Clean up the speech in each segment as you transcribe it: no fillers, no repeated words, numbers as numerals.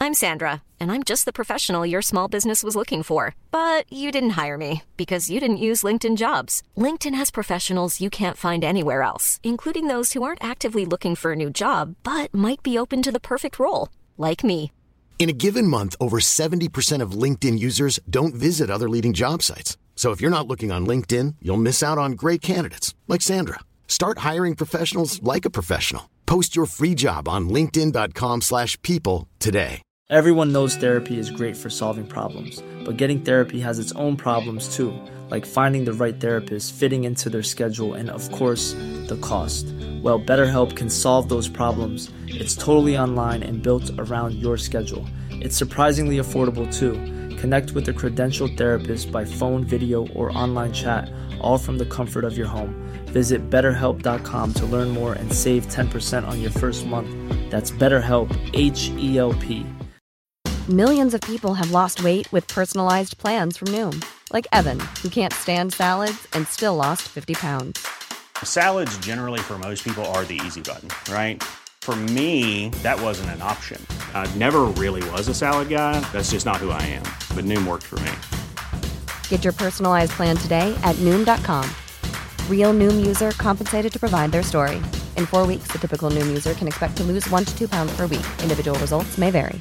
I'm Sandra, and I'm just the professional your small business was looking for. But you didn't hire me because you didn't use LinkedIn Jobs. LinkedIn has professionals you can't find anywhere else, including those who aren't actively looking for a new job, but might be open to the perfect role, like me. In a given month, over 70% of LinkedIn users don't visit other leading job sites. So if you're not looking on LinkedIn, you'll miss out on great candidates like Sandra. Start hiring professionals like a professional. Post your free job on linkedin.com/people today. Everyone knows therapy is great for solving problems, but getting therapy has its own problems too, like finding the right therapist, fitting into their schedule, and of course, the cost. Well, BetterHelp can solve those problems. It's totally online and built around your schedule. It's surprisingly affordable too. Connect with a credentialed therapist by phone, video, or online chat, all from the comfort of your home. Visit BetterHelp.com to learn more and save 10% on your first month. That's BetterHelp, H-E-L-P. Millions of people have lost weight with personalized plans from Noom. Like Evan, who can't stand salads and still lost 50 pounds. Salads generally for most people are the easy button, right? For me, that wasn't an option. I never really was a salad guy. That's just not who I am. But Noom worked for me. Get your personalized plan today at Noom.com. Real Noom user compensated to provide their story. In 4 weeks, the typical Noom user can expect to lose 1 to 2 pounds per week. Individual results may vary.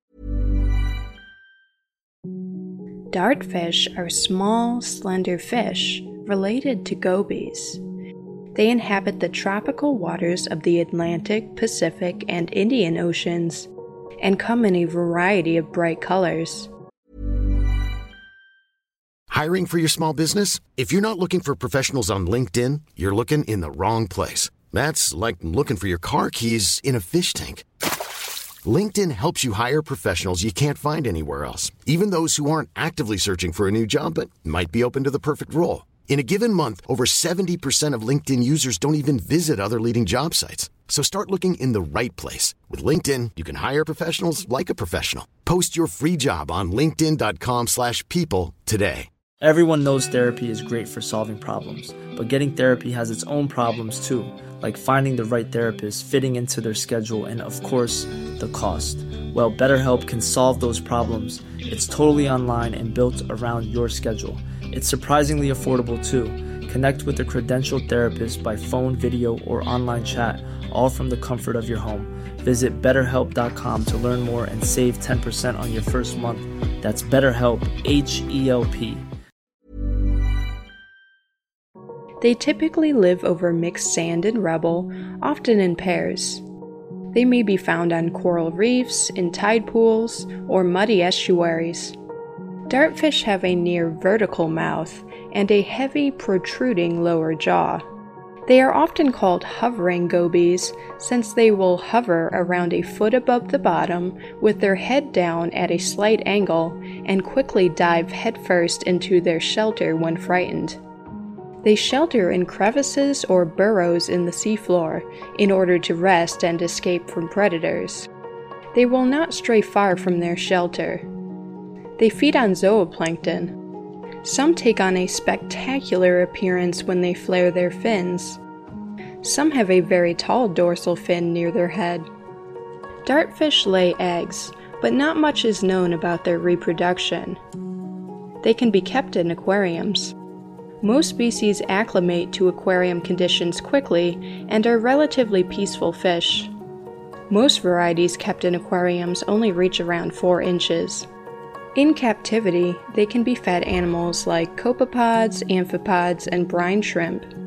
Dartfish are small, slender fish related to gobies. They inhabit the tropical waters of the Atlantic, Pacific, and Indian Oceans, and come in a variety of bright colors. Hiring for your small business? If you're not looking for professionals on LinkedIn, you're looking in the wrong place. That's like looking for your car keys in a fish tank. LinkedIn helps you hire professionals you can't find anywhere else, even those who aren't actively searching for a new job but might be open to the perfect role. In a given month, over 70% of LinkedIn users don't even visit other leading job sites. So start looking in the right place. With LinkedIn, you can hire professionals like a professional. Post your free job on linkedin.com/people today. Everyone knows therapy is great for solving problems, but getting therapy has its own problems too, like finding the right therapist, fitting into their schedule, and of course, the cost. Well, BetterHelp can solve those problems. It's totally online and built around your schedule. It's surprisingly affordable too. Connect with a credentialed therapist by phone, video, or online chat, all from the comfort of your home. Visit BetterHelp.com to learn more and save 10% on your first month. That's BetterHelp, H-E-L-P. They typically live over mixed sand and rubble, often in pairs. They may be found on coral reefs, in tide pools, or muddy estuaries. Dartfish have a near vertical mouth and a heavy, protruding lower jaw. They are often called hovering gobies since they will hover around a foot above the bottom with their head down at a slight angle and quickly dive headfirst into their shelter when frightened. They shelter in crevices or burrows in the seafloor in order to rest and escape from predators. They will not stray far from their shelter. They feed on zooplankton. Some take on a spectacular appearance when they flare their fins. Some have a very tall dorsal fin near their head. Dartfish lay eggs, but not much is known about their reproduction. They can be kept in aquariums. Most species acclimate to aquarium conditions quickly and are relatively peaceful fish. Most varieties kept in aquariums only reach around 4 inches. In captivity, they can be fed animals like copepods, amphipods, and brine shrimp.